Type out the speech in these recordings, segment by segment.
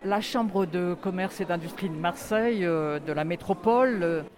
La Chambre de commerce et d'industrie de Marseille, de la métropole,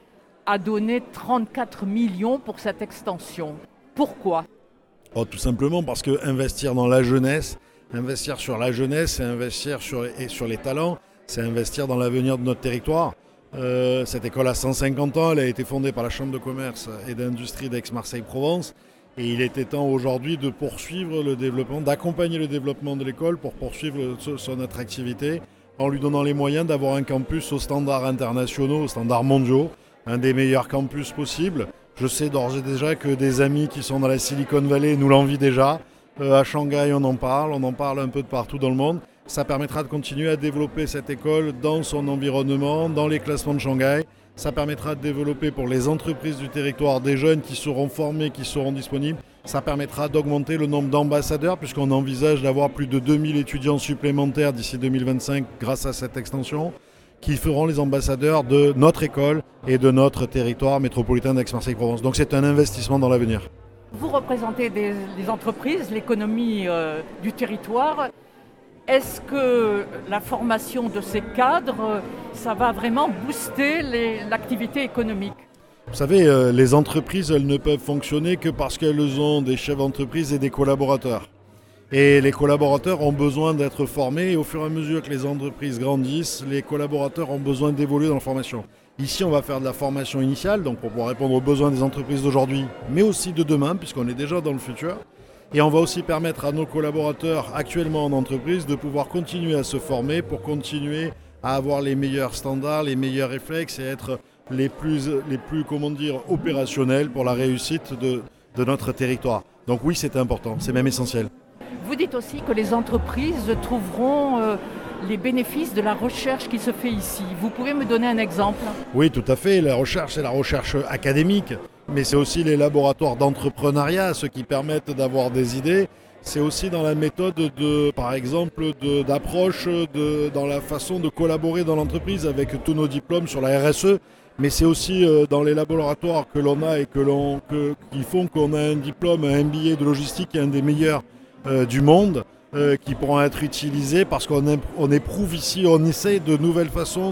a donné 34 millions pour cette extension. Pourquoi ? Tout simplement parce que investir dans la jeunesse, investir sur la jeunesse, c'est investir sur les talents, c'est investir dans l'avenir de notre territoire. Cette école a 150 ans, elle a été fondée par la Chambre de commerce et d'industrie d'Aix-Marseille-Provence. Et il était temps aujourd'hui de poursuivre le développement, d'accompagner le développement de l'école pour poursuivre son attractivité en lui donnant les moyens d'avoir un campus aux standards internationaux, aux standards mondiaux, un des meilleurs campus possibles. Je sais d'ores et déjà que des amis qui sont dans la Silicon Valley nous l'envient déjà. À Shanghai, on en parle un peu de partout dans le monde. Ça permettra de continuer à développer cette école dans son environnement, dans les classements de Shanghai. Ça permettra de développer pour les entreprises du territoire des jeunes qui seront formés, qui seront disponibles. Ça permettra d'augmenter le nombre d'ambassadeurs puisqu'on envisage d'avoir plus de 2000 étudiants supplémentaires d'ici 2025 grâce à cette extension qui feront les ambassadeurs de notre école et de notre territoire métropolitain d'Aix-Marseille-Provence. Donc c'est un investissement dans l'avenir. Vous représentez des entreprises, l'économie du territoire. Est-ce que la formation de ces cadres, ça va vraiment booster l'activité économique ? Vous savez, les entreprises, elles ne peuvent fonctionner que parce qu'elles ont des chefs d'entreprise et des collaborateurs. Et les collaborateurs ont besoin d'être formés et au fur et à mesure que les entreprises grandissent, les collaborateurs ont besoin d'évoluer dans la formation. Ici, on va faire de la formation initiale, donc pour pouvoir répondre aux besoins des entreprises d'aujourd'hui, mais aussi de demain, puisqu'on est déjà dans le futur. Et on va aussi permettre à nos collaborateurs actuellement en entreprise de pouvoir continuer à se former pour continuer à avoir les meilleurs standards, les meilleurs réflexes et être les plus opérationnels pour la réussite de notre territoire. Donc oui, c'est important, c'est même essentiel. Vous dites aussi que les entreprises trouveront les bénéfices de la recherche qui se fait ici. Vous pouvez me donner un exemple ? Oui, tout à fait. La recherche, c'est la recherche académique, mais c'est aussi les laboratoires d'entrepreneuriat, ceux qui permettent d'avoir des idées. C'est aussi dans la méthode d'approche dans la façon de collaborer dans l'entreprise avec tous nos diplômes sur la RSE. Mais c'est aussi dans les laboratoires que l'on a et qui font qu'on a un diplôme, un MBA de logistique qui est un des meilleurs du monde. Qui pourront être utilisés parce qu'on éprouve ici, on essaie de nouvelles façons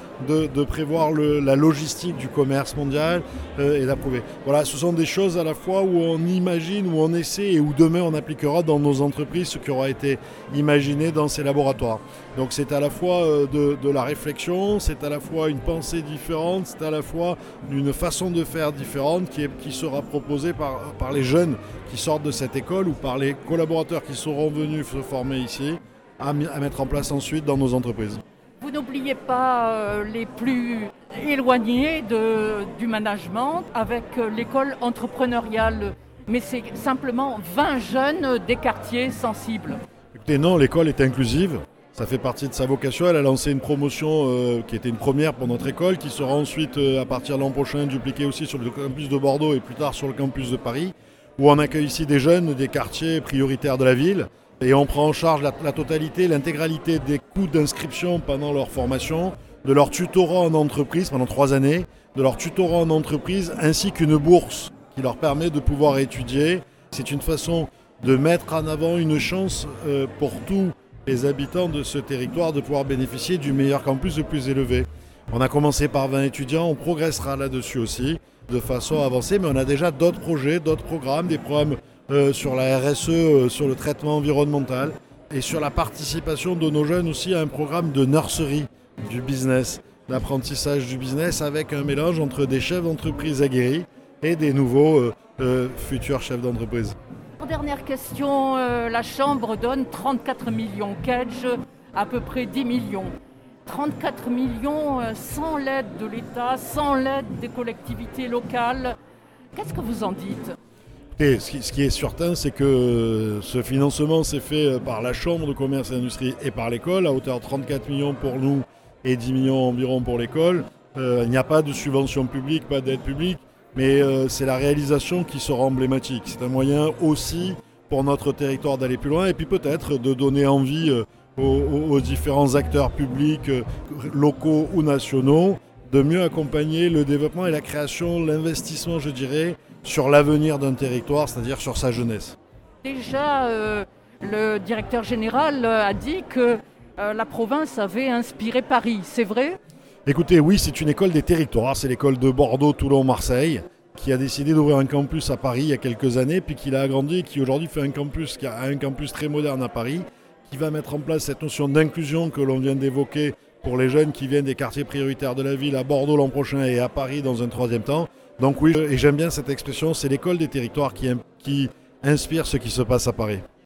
de prévoir la logistique du commerce mondial et d'approuver. Voilà, ce sont des choses à la fois où on imagine, où on essaie et où demain on appliquera dans nos entreprises ce qui aura été imaginé dans ces laboratoires. Donc c'est à la fois de la réflexion, c'est à la fois une pensée différente, c'est à la fois une façon de faire différente qui sera proposée par les jeunes qui sortent de cette école ou par les collaborateurs qui seront venus se former ici à mettre en place ensuite dans nos entreprises. Vous n'oubliez pas les plus éloignés du management avec l'école entrepreneuriale, mais c'est simplement 20 jeunes des quartiers sensibles. Écoutez, non, l'école est inclusive. Ça fait partie de sa vocation. Elle a lancé une promotion qui était une première pour notre école, qui sera ensuite, à partir de l'an prochain, dupliquée aussi sur le campus de Bordeaux et plus tard sur le campus de Paris, où on accueille ici des jeunes des quartiers prioritaires de la ville. Et on prend en charge la totalité, l'intégralité des coûts d'inscription pendant leur formation, de leur tutorat en entreprise pendant 3 années, de leur tutorat en entreprise, ainsi qu'une bourse qui leur permet de pouvoir étudier. C'est une façon de mettre en avant une chance pour tous les habitants de ce territoire de pouvoir bénéficier du meilleur campus le plus élevé. On a commencé par 20 étudiants, on progressera là-dessus aussi de façon avancée, mais on a déjà d'autres projets, d'autres programmes, des programmes sur la RSE, sur le traitement environnemental et sur la participation de nos jeunes aussi à un programme de nurserie du business, d'apprentissage du business avec un mélange entre des chefs d'entreprise aguerris et des nouveaux futurs chefs d'entreprise. Dernière question, la Chambre donne 34 millions, Kedge à peu près 10 millions. 34 millions sans l'aide de l'État, sans l'aide des collectivités locales. Qu'est-ce que vous en dites ? Et ce qui est certain, c'est que ce financement s'est fait par la Chambre de commerce et d'industrie et par l'école, à hauteur de 34 millions pour nous et 10 millions environ pour l'école. Il n'y a pas de subvention publique, pas d'aide publique, mais c'est la réalisation qui sera emblématique. C'est un moyen aussi pour notre territoire d'aller plus loin et puis peut-être de donner envie aux différents acteurs publics, locaux ou nationaux, de mieux accompagner le développement et la création, l'investissement, je dirais, sur l'avenir d'un territoire, c'est-à-dire sur sa jeunesse. Déjà, le directeur général a dit que La province avait inspiré Paris, c'est vrai? Écoutez, oui, c'est une école des territoires, c'est l'école de Bordeaux, Toulon, Marseille, qui a décidé d'ouvrir un campus à Paris il y a quelques années, puis qui l'a agrandi et qui aujourd'hui fait qui a un campus très moderne à Paris, qui va mettre en place cette notion d'inclusion que l'on vient d'évoquer pour les jeunes qui viennent des quartiers prioritaires de la ville à Bordeaux l'an prochain et à Paris dans un troisième temps. Donc oui, et j'aime bien cette expression, c'est l'école des territoires qui inspire ce qui se passe à Paris.